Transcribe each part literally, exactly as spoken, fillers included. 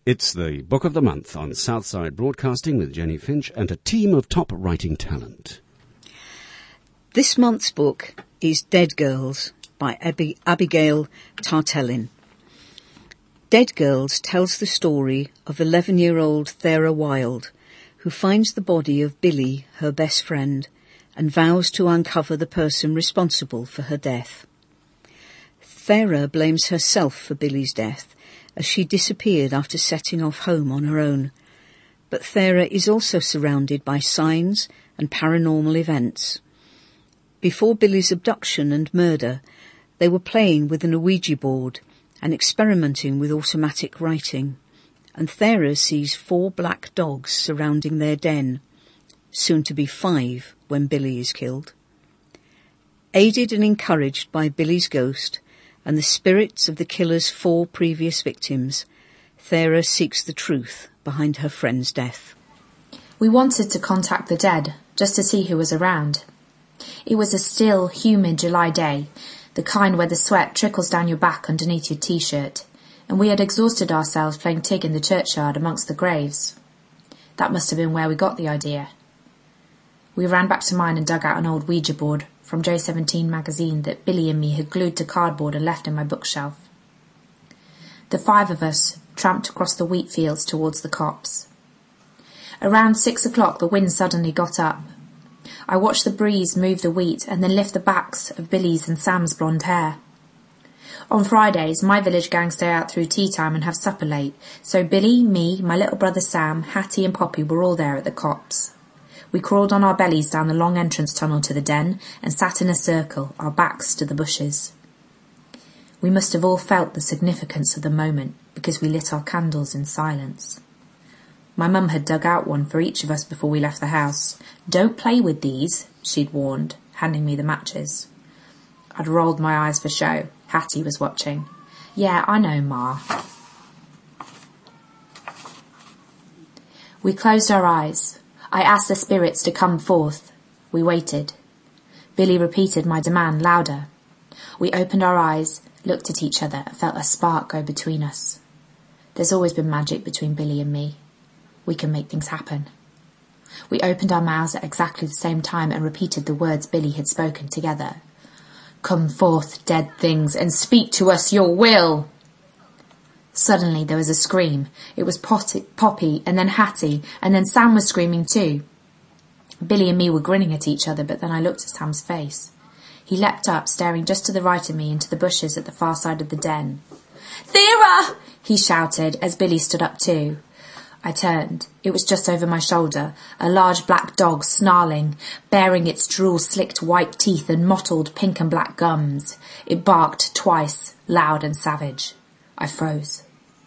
It's the Book of the Month on Southside Broadcasting with Jenny Finch and a team of top writing talent. This month's book is Dead Girls by Ab- Abigail Tartellin. Dead Girls tells the story of eleven-year-old Thera Wilde, who finds the body of Billy, her best friend, and vows to uncover the person responsible for her death. Thera blames herself for Billy's death, as she disappeared after setting off home on her own. But Thera is also surrounded by signs and paranormal events. Before Billy's abduction and murder, they were playing with an Ouija board and experimenting with automatic writing, and Thera sees four black dogs surrounding their den, soon to be five when Billy is killed. Aided and encouraged by Billy's ghost and the spirits of the killer's four previous victims, Thera seeks the truth behind her friend's death. We wanted to contact the dead, just to see who was around. It was a still, humid July day, the kind where the sweat trickles down your back underneath your t-shirt, and we had exhausted ourselves playing Tig in the churchyard amongst the graves. That must have been where we got the idea. We ran back to mine and dug out an old Ouija board from J seventeen magazine that Billy and me had glued to cardboard and left in my bookshelf. The five of us tramped across the wheat fields towards the copse. Around six o'clock the wind suddenly got up. I watched the breeze move the wheat and then lift the backs of Billy's and Sam's blonde hair. On Fridays, my village gang stay out through tea time and have supper late, so Billy, me, my little brother Sam, Hattie and Poppy were all there at the copse. We crawled on our bellies down the long entrance tunnel to the den and sat in a circle, our backs to the bushes. We must have all felt the significance of the moment because we lit our candles in silence. My mum had dug out one for each of us before we left the house. "Don't play with these," she'd warned, handing me the matches. I'd rolled my eyes for show. Hattie was watching. "Yeah, I know, Ma." We closed our eyes. I asked the spirits to come forth. We waited. Billy repeated my demand louder. We opened our eyes, looked at each other, and felt a spark go between us. There's always been magic between Billy and me. We can make things happen. We opened our mouths at exactly the same time and repeated the words Billy had spoken together. "Come forth, dead things, and speak to us your will." Suddenly there was a scream. It was Potty, Poppy, and then Hattie, and then Sam was screaming too. Billy and me were grinning at each other, but then I looked at Sam's face. He leapt up, staring just to the right of me into the bushes at the far side of the den. "Thera!" he shouted as Billy stood up too. I turned. It was just over my shoulder, a large black dog snarling, baring its drool-slicked white teeth and mottled pink and black gums. It barked twice, loud and savage. I froze.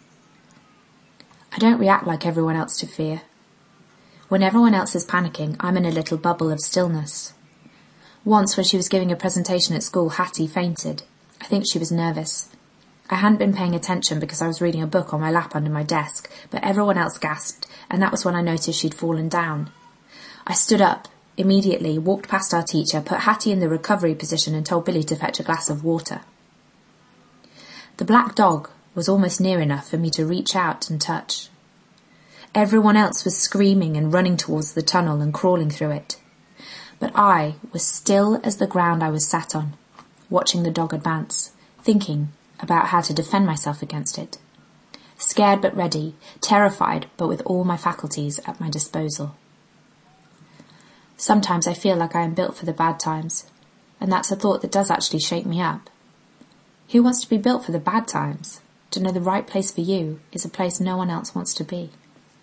I don't react like everyone else to fear. When everyone else is panicking, I'm in a little bubble of stillness. Once, when she was giving a presentation at school, Hattie fainted. I think she was nervous. I hadn't been paying attention because I was reading a book on my lap under my desk, but everyone else gasped, and that was when I noticed she'd fallen down. I stood up, immediately, walked past our teacher, put Hattie in the recovery position and told Billy to fetch a glass of water. The black dog was almost near enough for me to reach out and touch. Everyone else was screaming and running towards the tunnel and crawling through it. But I was still as the ground I was sat on, watching the dog advance, thinking about how to defend myself against it. Scared but ready, terrified but with all my faculties at my disposal. Sometimes I feel like I am built for the bad times, and that's a thought that does actually shake me up. Who wants to be built for the bad times? To know the right place for you is a place no one else wants to be.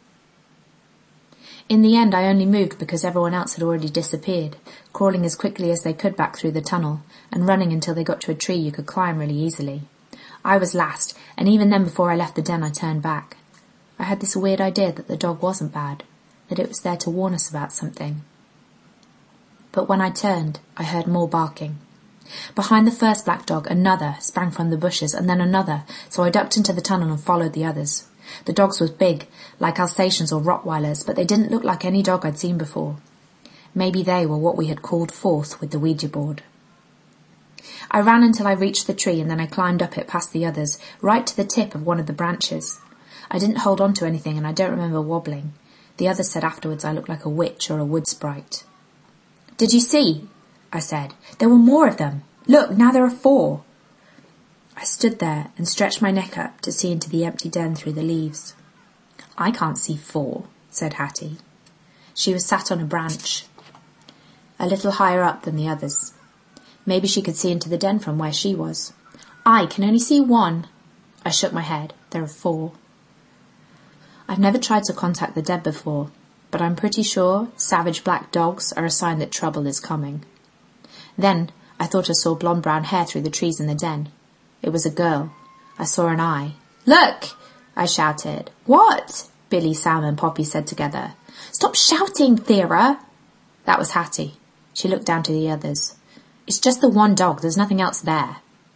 In the end, I only moved because everyone else had already disappeared, crawling as quickly as they could back through the tunnel, and running until they got to a tree you could climb really easily. I was last, and even then before I left the den I turned back. I had this weird idea that the dog wasn't bad, that it was there to warn us about something. But when I turned, I heard more barking. Behind the first black dog, another sprang from the bushes, and then another, so I ducked into the tunnel and followed the others. The dogs were big, like Alsatians or Rottweilers, but they didn't look like any dog I'd seen before. Maybe they were what we had called forth with the Ouija board. I ran until I reached the tree, and then I climbed up it past the others, right to the tip of one of the branches. I didn't hold on to anything and I don't remember wobbling. The others said afterwards I looked like a witch or a wood sprite. "Did you see?" I said. "There were more of them. Look, now there are four." I stood there and stretched my neck up to see into the empty den through the leaves. "I can't see four," said Hattie. She was sat on a branch, a little higher up than the others. Maybe she could see into the den from where she was. "I can only see one." I shook my head. "There are four." I've never tried to contact the dead before, but I'm pretty sure savage black dogs are a sign that trouble is coming. Then I thought I saw blonde-brown hair through the trees in the den. It was a girl. I saw an eye. "Look!" I shouted. "What?" Billy, Sam and Poppy said together. "Stop shouting, Thera!" That was Hattie. She looked down to the others. "It's just the one dog. There's nothing else there."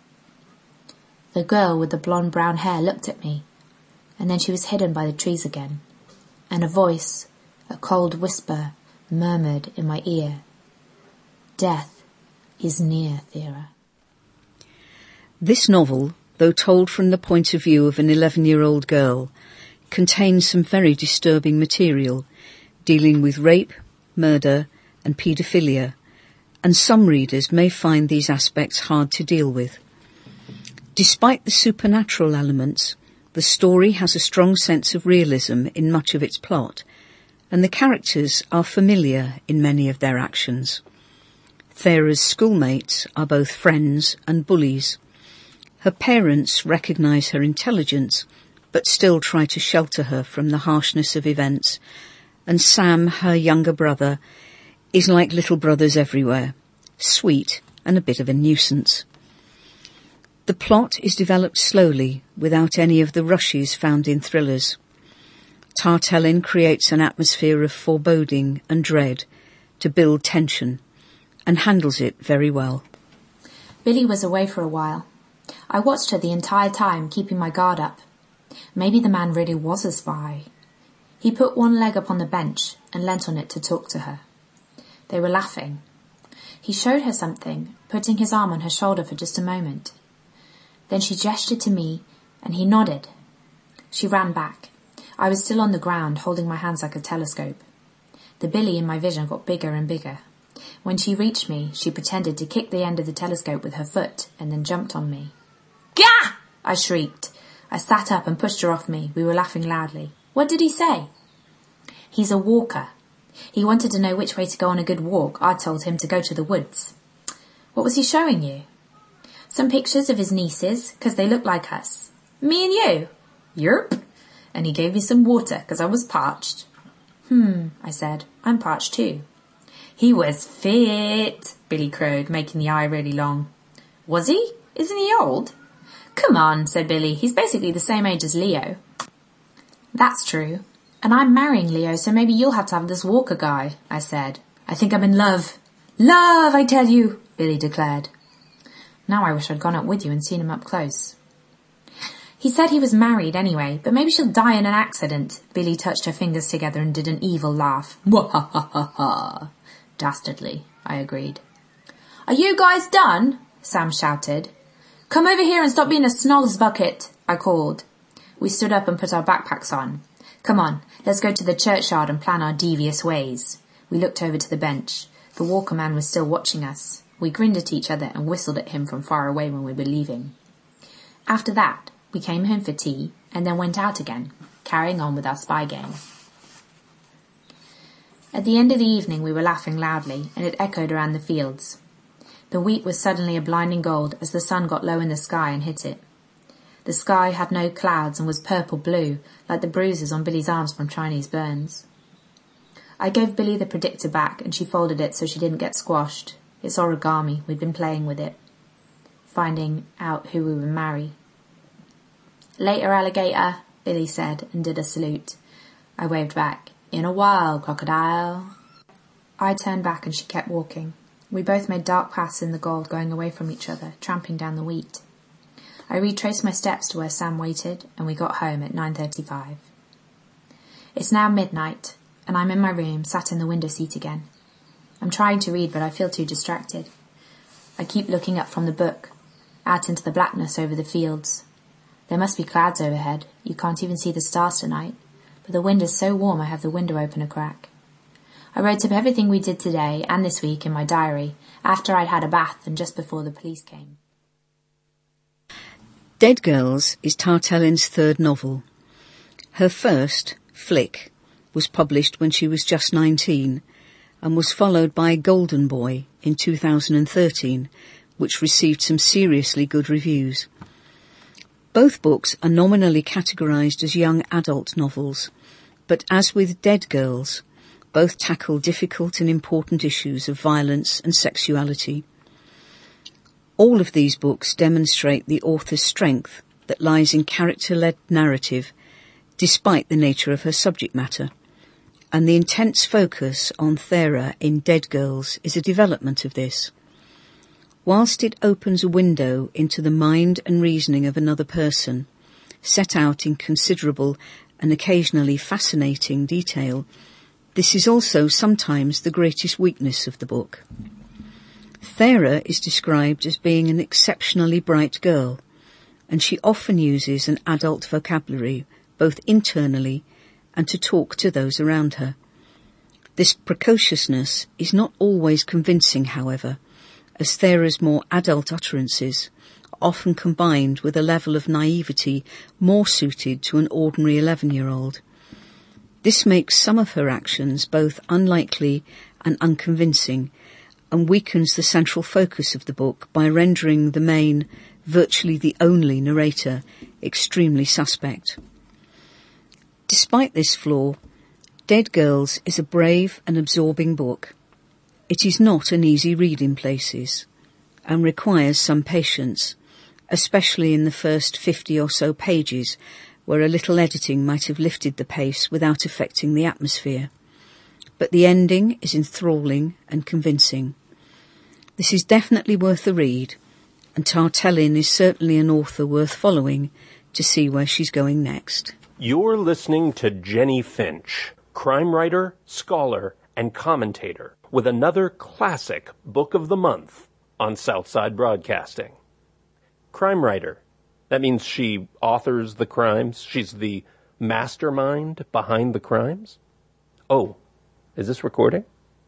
The girl with the blonde-brown hair looked at me, and then she was hidden by the trees again, and a voice, a cold whisper, murmured in my ear, "Death is near, Thera." This novel, though told from the point of view of an eleven-year-old girl, contains some very disturbing material dealing with rape, murder and paedophilia, and some readers may find these aspects hard to deal with. Despite the supernatural elements, the story has a strong sense of realism in much of its plot, and the characters are familiar in many of their actions. Thera's schoolmates are both friends and bullies. Her parents recognise her intelligence, but still try to shelter her from the harshness of events, and Sam, her younger brother, is like little brothers everywhere, sweet and a bit of a nuisance. The plot is developed slowly, without any of the rushes found in thrillers. Tartellin creates an atmosphere of foreboding and dread to build tension, and handles it very well. Billy was away for a while. I watched her the entire time, keeping my guard up. Maybe the man really was a spy. He put one leg up on the bench and leant on it to talk to her. They were laughing. He showed her something, putting his arm on her shoulder for just a moment. Then she gestured to me, and he nodded. She ran back. I was still on the ground, holding my hands like a telescope. The Billy in my vision got bigger and bigger. When she reached me, she pretended to kick the end of the telescope with her foot, and then jumped on me. "Gah!" I shrieked. I sat up and pushed her off me. We were laughing loudly. "What did he say?" "He's a walker. He wanted to know which way to go on a good walk. I told him to go to the woods." "What was he showing you?" "Some pictures of his nieces, because they look like us." "Me and you?" "Yerp. And he gave me some water, because I was parched." "Hmm," I said. "I'm parched too." "He was fit," Billy crowed, making the eye really long. "Was he? Isn't he old?" "Come on," said Billy. "He's basically the same age as Leo." "That's true. And I'm marrying Leo, so maybe you'll have to have this Walker guy," I said. "I think I'm in love." "Love, I tell you," Billy declared. Now I wish I'd gone up with you and seen him up close. "He said he was married anyway, but maybe she'll die in an accident." Billy touched her fingers together and did an evil laugh. "Mwahahaha." "Dastardly," I agreed. "Are you guys done?" Sam shouted. "Come over here and stop being a snogs bucket," I called. We stood up and put our backpacks on. "Come on, let's go to the churchyard and plan our devious ways." We looked over to the bench. The Walker man was still watching us. We grinned at each other and whistled at him from far away when we were leaving. After that, we came home for tea and then went out again, carrying on with our spy game. At the end of the evening we were laughing loudly, and it echoed around the fields. The wheat was suddenly a blinding gold as the sun got low in the sky and hit it. The sky had no clouds and was purple-blue, like the bruises on Billy's arms from Chinese burns. I gave Billy the predictor back, and she folded it so she didn't get squashed. It's origami. We'd been playing with it, finding out who we would marry. "Later, alligator," Billy said, and did a salute. I waved back. "In a while, crocodile." I turned back and she kept walking. We both made dark paths in the gold, going away from each other, tramping down the wheat. I retraced my steps to where Sam waited, and we got home at nine thirty-five. It's now midnight, and I'm in my room, sat in the window seat again. I'm trying to read, but I feel too distracted. I keep looking up from the book, out into the blackness over the fields. There must be clouds overhead. You can't even see the stars tonight. But the wind is so warm I have the window open a crack. I wrote up everything we did today and this week in my diary after I'd had a bath and just before the police came. Dead Girls is Tartellin's third novel. Her first, Flick, was published when she was just nineteen and was followed by Golden Boy in two thousand thirteen, which received some seriously good reviews. Both books are nominally categorised as young adult novels, but as with Dead Girls, both tackle difficult and important issues of violence and sexuality. All of these books demonstrate the author's strength that lies in character-led narrative, despite the nature of her subject matter, and the intense focus on Thera in Dead Girls is a development of this. Whilst it opens a window into the mind and reasoning of another person, set out in considerable and occasionally fascinating detail, this is also sometimes the greatest weakness of the book. Thera is described as being an exceptionally bright girl, and she often uses an adult vocabulary, both internally and to talk to those around her. This precociousness is not always convincing, however, as Thera's more adult utterances are often combined with a level of naivety more suited to an ordinary eleven-year-old. This makes some of her actions both unlikely and unconvincing, and weakens the central focus of the book by rendering the main, virtually the only narrator, extremely suspect. Despite this flaw, Dead Girls is a brave and absorbing book. It is not an easy read in places, and requires some patience, especially in the first fifty or so pages, where a little editing might have lifted the pace without affecting the atmosphere. But the ending is enthralling and convincing. This is definitely worth a read, and Tartellin is certainly an author worth following to see where she's going next. You're listening to Jenny Finch, crime writer, scholar, and commentator, with another classic book of the month on Southside Broadcasting. Crime writer. That means she authors the crimes. She's the mastermind behind the crimes. Oh, is this recording?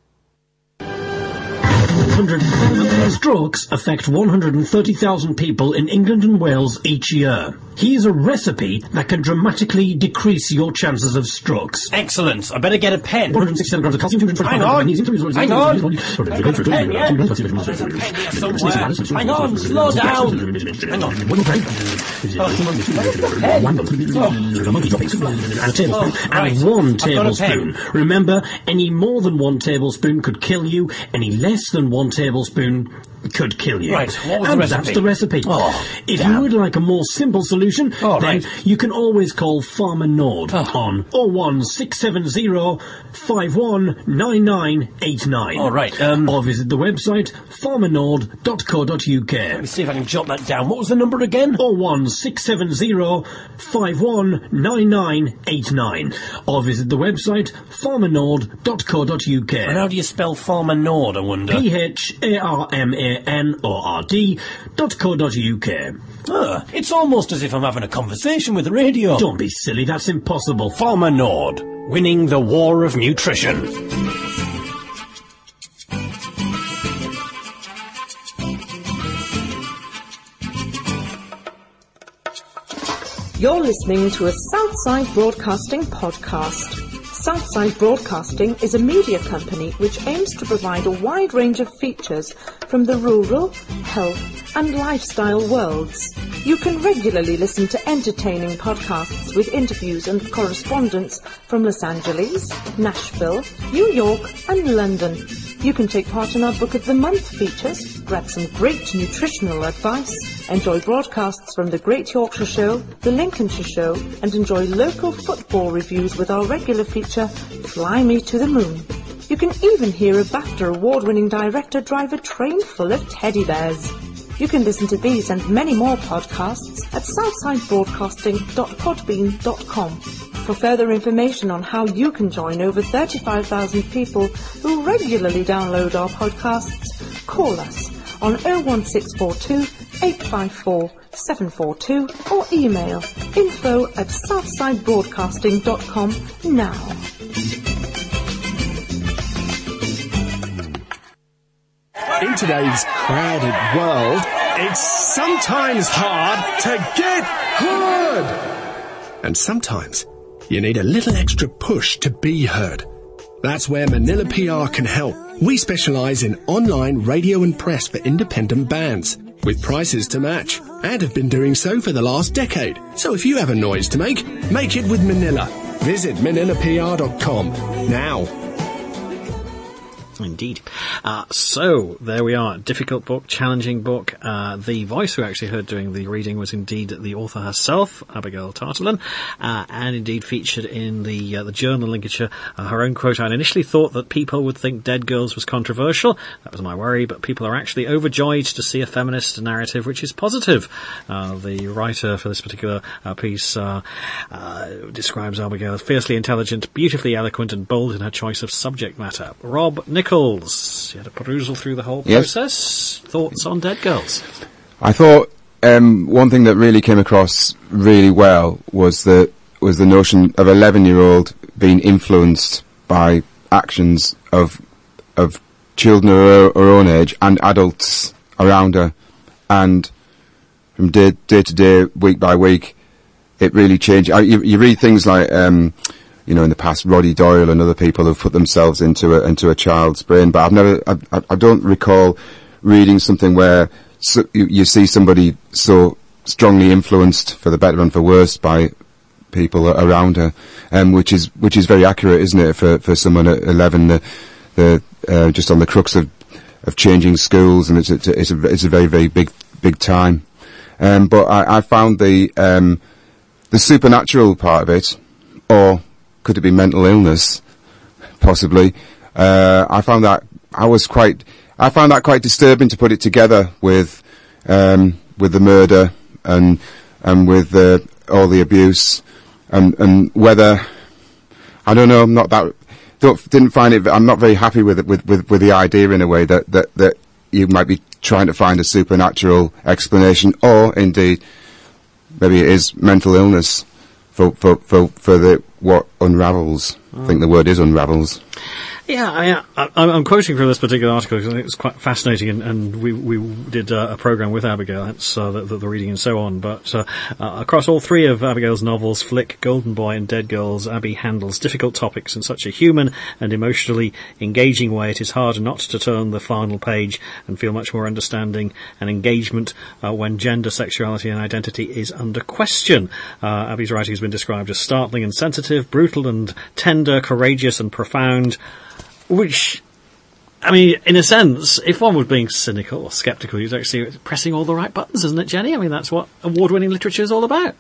Strokes affect one hundred thirty thousand people in England and Wales each year. Here's a recipe that can dramatically decrease your chances of strokes. Excellent. I better get a pen. one hundred sixty-seven grams of calcium, two hundred twenty-five Hang on. magnesium. Hang on. I've got a pen, yeah? There's a pen here somewhere. Hang on, slow down. Hang on. One pen. And a tablespoon. Oh, right. And one I've got a tablespoon. pen. Remember, any more than one tablespoon could kill you. Any less than one tablespoon could kill you. Right, what was and the recipe? that's the recipe. Oh, if damn. you would like a more simple solution, Oh, then right. you can always call Farmer Nord Oh. on oh one six seven zero five one nine nine eight nine. All right, um... or visit the website farmer nord dot co dot uk. Let me see if I can jot that down. What was the number again? oh one six seven zero five one nine nine eight nine. Or visit the website farmer nord dot co dot uk. And how do you spell Farmer Nord, I wonder? P H A R M A N O R D dot co dot uk. Ah, it's almost as if I'm having a conversation with the radio. Don't be silly, that's impossible. Farmer Nord, winning the war of nutrition. You're listening to a Southside Broadcasting podcast. Southside Broadcasting is a media company which aims to provide a wide range of features from the rural, health and lifestyle worlds. You can regularly listen to entertaining podcasts with interviews and correspondence from Los Angeles, Nashville, New York and London. You can take part in our Book of the Month features, grab some great nutritional advice, enjoy broadcasts from the Great Yorkshire Show, the Lincolnshire Show, and enjoy local football reviews with our regular feature, Fly Me to the Moon. You can even hear a BAFTA award-winning director drive a train full of teddy bears. You can listen to these and many more podcasts at southside broadcasting dot podbean dot com. For further information on how you can join over thirty-five thousand people who regularly download our podcasts, call us on oh one six four two, eight five four, seven four two or email info at southside broadcasting dot com now. In today's crowded world, it's sometimes hard to get heard. And sometimes you need a little extra push to be heard. That's where Manila P R can help. We specialise in online radio and press for independent bands, with prices to match, and have been doing so for the last decade. So if you have a noise to make, make it with Manila. Visit manila p r dot com now. Indeed. Uh, so, there we are. Difficult book, challenging book. Uh, the voice we actually heard doing the reading was indeed the author herself, Abigail Tartellin, uh, and indeed featured in the uh, the journal Lincolnshire. Uh, her own quote, I initially thought that people would think Dead Girls was controversial. That was my worry, but people are actually overjoyed to see a feminist narrative which is positive. Uh, the writer for this particular uh, piece uh, uh, describes Abigail as fiercely intelligent, beautifully eloquent and bold in her choice of subject matter. Rob Nichols. You had a perusal through the whole yes. process. Thoughts on Dead Girls? I thought um, one thing that really came across really well was the was the notion of an eleven-year-old being influenced by actions of of children of her, her own age and adults around her, and from day, day to day, week by week, it really changed. I, you, you read things like. Um, You know, in the past, Roddy Doyle and other people have put themselves into a, into a child's brain, but I've never, I, I don't recall reading something where so, you, you see somebody so strongly influenced, for the better and for worse, by people around her, um, which is which is very accurate, isn't it, for for someone at eleven, the, the uh, just on the crux of of changing schools, and it's it's a it's a, it's a very very big big time. Um, but I, I found the um, the supernatural part of it, or could it be mental illness? Possibly. Uh, I found that I was quite. I found that quite disturbing to put it together with um, with the murder and and with uh, all the abuse and and whether I don't know. I'm not that. Don't didn't find it. I'm not very happy with it. With with with the idea in a way that that that you might be trying to find a supernatural explanation, or indeed maybe it is mental illness. For, for, for, for the, what unravels. Oh. I think the word is unravels. Yeah, I, I, I'm quoting from this particular article because I think it was quite fascinating, and, and we we did uh, a programme with Abigail, that's uh, the, the, the reading and so on. But uh, uh, across all three of Abigail's novels, Flick, Golden Boy and Dead Girls, Abby handles difficult topics in such a human and emotionally engaging way it is hard not to turn the final page and feel much more understanding and engagement uh, when gender, sexuality and identity is under question. Uh, Abby's writing has been described as startling and sensitive, brutal and tender, courageous and profound. Which, I mean, in a sense, if one was being cynical or sceptical, you'd actually pressing all the right buttons, isn't it, Jenny? I mean, that's what award-winning literature is all about.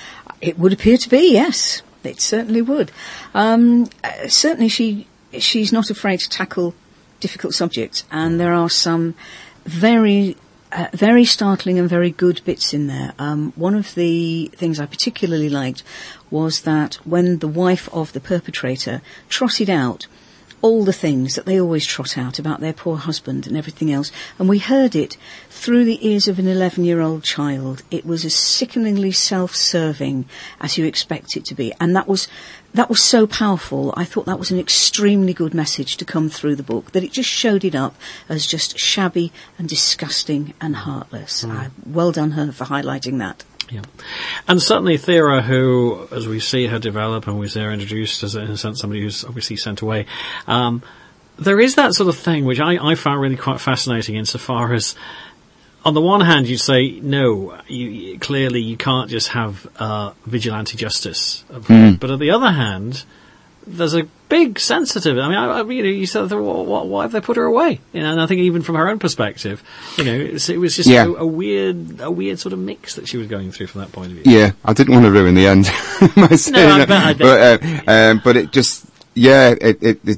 It would appear to be, yes. It certainly would. Um, uh, certainly she she's not afraid to tackle difficult subjects, and there are some very... Uh, very startling and very good bits in there. Um, one of the things I particularly liked was that when the wife of the perpetrator trotted out all the things that they always trot out about their poor husband and everything else, and we heard it through the ears of an eleven-year-old child. It was as sickeningly self-serving as you expect it to be, and that was that was so powerful. I thought that was an extremely good message to come through the book, that it just showed it up as just shabby and disgusting and heartless. Mm. Uh, well done her for highlighting that. Yeah. And certainly Thera, who, as we see her develop and we see her introduced as, in a sense, somebody who's obviously sent away, um, there is that sort of thing which I, I found really quite fascinating insofar as, on the one hand, you say, no, you, clearly you can't just have uh, vigilante justice. Mm. But on the other hand, there's a big sensitive. I mean, I, I, you know, you said, why, why have they put her away? You know, and I think even from her own perspective, you know, it was, it was just yeah. a, a weird, a weird sort of mix that she was going through from that point of view. Yeah, I didn't want to ruin the end. myself, no, I bet I but, uh, um, but it just, yeah, it, it, it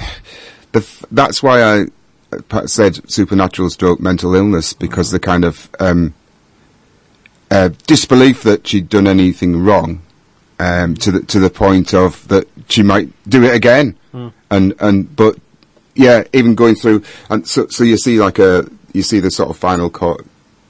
the, that's why I said supernatural stroke mental illness, because the kind of um, uh, disbelief that she'd done anything wrong. Um, to the to the point of that she might do it again, mm. and and but yeah, even going through, and so so you see like a you see the sort of final court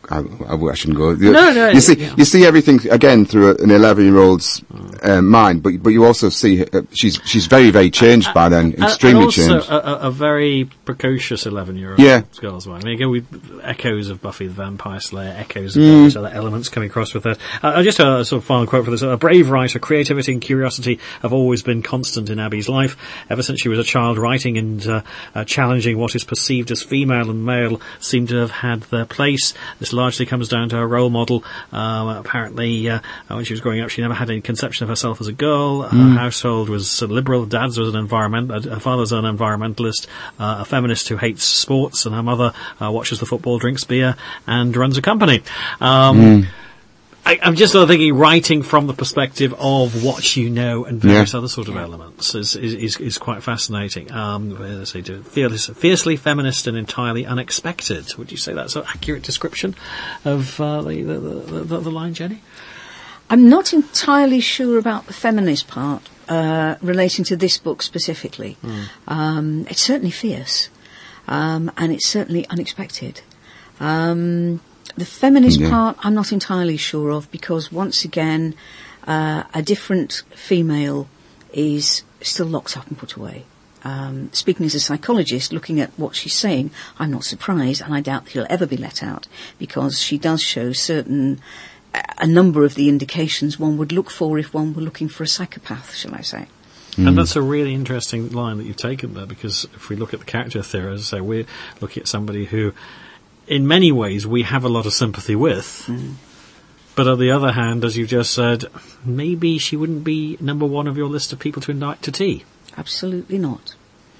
I, I, I shouldn't go. No, no. You see, yeah. you see everything again through a, an eleven-year-old's uh, mind, but but you also see uh, she's she's very very changed uh, by then, uh, extremely and also changed. A, a very precocious eleven-year-old Yeah. girl as well. I mean, again, with echoes of Buffy the Vampire Slayer, echoes of Mm. various other elements coming across with her. Uh, just a sort of final quote for this: "A brave writer, creativity and curiosity have always been constant in Abby's life. Ever since she was a child, writing and uh, uh, challenging what is perceived as female and male seem to have had their place. This largely comes down to her role model. Um, apparently, uh, when she was growing up, she never had any conception of herself as a girl. Her Mm. household was uh, liberal. Dad's was an environment. Uh, her father's an environmentalist, uh, a feminist who hates sports, and her mother uh, watches the football, drinks beer, and runs a company." Um, Mm. I, I'm just sort of thinking, writing from the perspective of what you know and various Yeah. other sort of elements is is, is, is quite fascinating. Um, as I say, to- fearless, fiercely feminist and entirely unexpected. Would you say that's an accurate description of uh, the, the, the, the, the line, Jenny? I'm not entirely sure about the feminist part uh, relating to this book specifically. Mm. Um, it's certainly fierce, um, and it's certainly unexpected. Um, the feminist Yeah. part, I'm not entirely sure of, because once again, uh, a different female is still locked up and put away. Um, speaking as a psychologist, looking at what she's saying, I'm not surprised, and I doubt she'll ever be let out, because she does show certain, a number of the indications one would look for if one were looking for a psychopath, shall I say. Mm. And that's a really interesting line that you've taken there, because if we look at the character theory, as I say, we're looking at somebody who, in many ways, we have a lot of sympathy with. Mm. But on the other hand, as you just said, maybe she wouldn't be number one of your list of people to invite to tea. Absolutely not.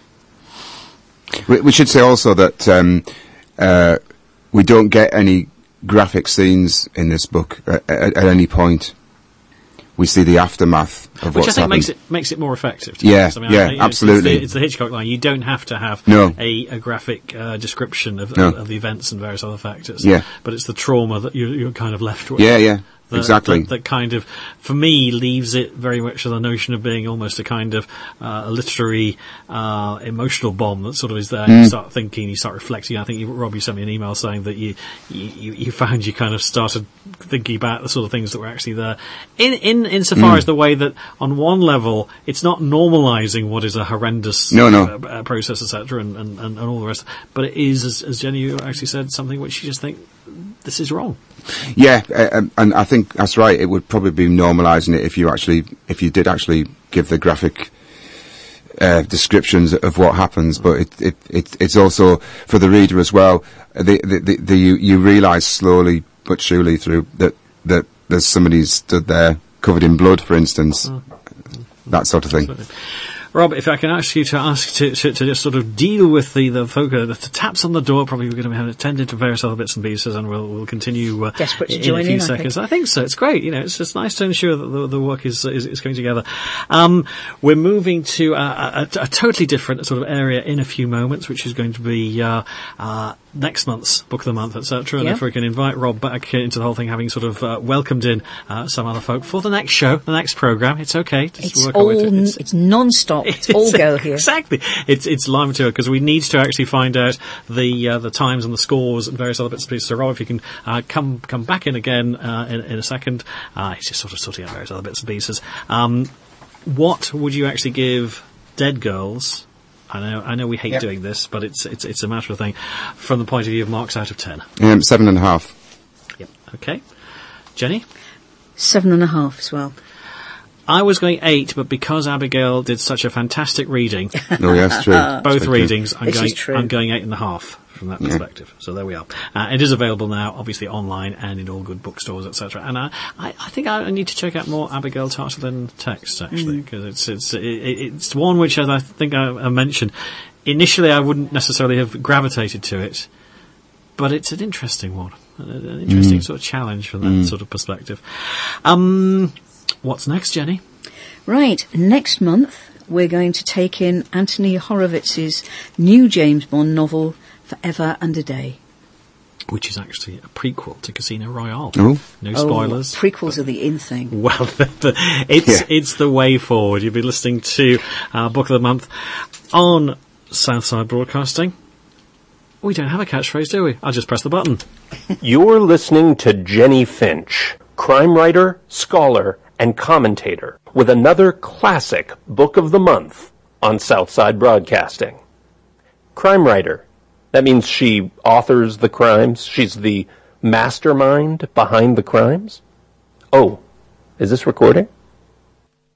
We, we should say also that um, uh, we don't get any graphic scenes in this book at, at, at any point. We see the aftermath of Which I what's think happened. makes it makes it more effective. To Yeah, us. I mean, yeah, I, you know, absolutely. It's the, it's the Hitchcock line. You don't have to have No. a, a graphic uh, description of, No. of, of the events and various other factors. Yeah. But it's the trauma that you, you're kind of left with. Yeah, yeah, That, exactly. That, that kind of, for me, leaves it very much as a notion of being almost a kind of uh, a literary, uh, emotional bomb that sort of is there. Mm. You start thinking, you start reflecting. I think, you, Rob, you sent me an email saying that you, you, you found you kind of started thinking about the sort of things that were actually there. In, in, insofar Mm. as the way that, on one level, it's not normalising what is a horrendous No, no. Uh, uh, process, et cetera, and, and, and all the rest, but it is, as, as Jenny you actually said, something which you just think, this is wrong. Yeah, uh, um, and I think that's right. It would probably be normalising it if you actually, if you did actually give the graphic uh, descriptions of what happens. But it, it, it, it's also for the reader as well. The, the, the, the you, you realise slowly but surely through that that there's somebody stood there covered in blood, for instance, Mm. that sort of thing. Absolutely. Rob, if I can ask you to ask to, to, to just sort of deal with the the, folk, uh, the taps on the door, probably we're going to have attended to various other bits and pieces, and we'll we'll continue uh, Desperate to in join a few in, I seconds. think. I think so. It's great. You know, it's just nice to ensure that the, the work is, is is going together. Um, we're moving to a, a, a totally different sort of area in a few moments, which is going to be uh, uh, next month's Book of the Month, et cetera. And Yeah. if we can invite Rob back into the whole thing, having sort of uh, welcomed in uh, some other folk for the next show, the next programme, it's okay. Just It's work our way all, through. n- It's- it's non-stop. It's all go here. Exactly. It's it's live material because we need to actually find out the uh, the times and the scores and various other bits and pieces. So Rob, if you can uh, come come back in again uh, in, in a second, uh, it's just sort of sorting out various other bits and pieces. Um, what would you actually give Dead Girls? I know I know we hate Yep. doing this, but it's it's it's a matter of thing from the point of view of marks out of ten. Um, seven and a half. Yep. Okay. Jenny? Seven and a half as well. I was going eight, but because Abigail did such a fantastic reading, Oh, yes, true. both That's very readings, I'm This going, is true. I'm going eight and a half from that Yeah. perspective. So there we are. Uh, it is available now, obviously online and in all good bookstores, et cetera. And I, I, I think I need to check out more Abigail Tartellin text actually, Mm. because it's it's it, it's one which, as I think I, I mentioned, initially I wouldn't necessarily have gravitated to it, but it's an interesting one, an, an interesting Mm. sort of challenge from that Mm. sort of perspective. Um, what's next, Jenny? Right, next month we're going to take in Anthony Horowitz's new James Bond novel, Forever and a Day. Which is actually a prequel to Casino Royale. Oh. No spoilers. Oh, prequels are the in thing. Well, the, the, it's Yeah. it's the way forward. You'll be listening to uh, Book of the Month on Southside Broadcasting. We don't have a catchphrase, do we? I'll just press the button. You're listening to Jenny Finch, crime writer, scholar, and commentator, with another classic book of the month on Southside Broadcasting. Crime writer. That means she authors the crimes. She's the mastermind behind the crimes. Oh, is this recording?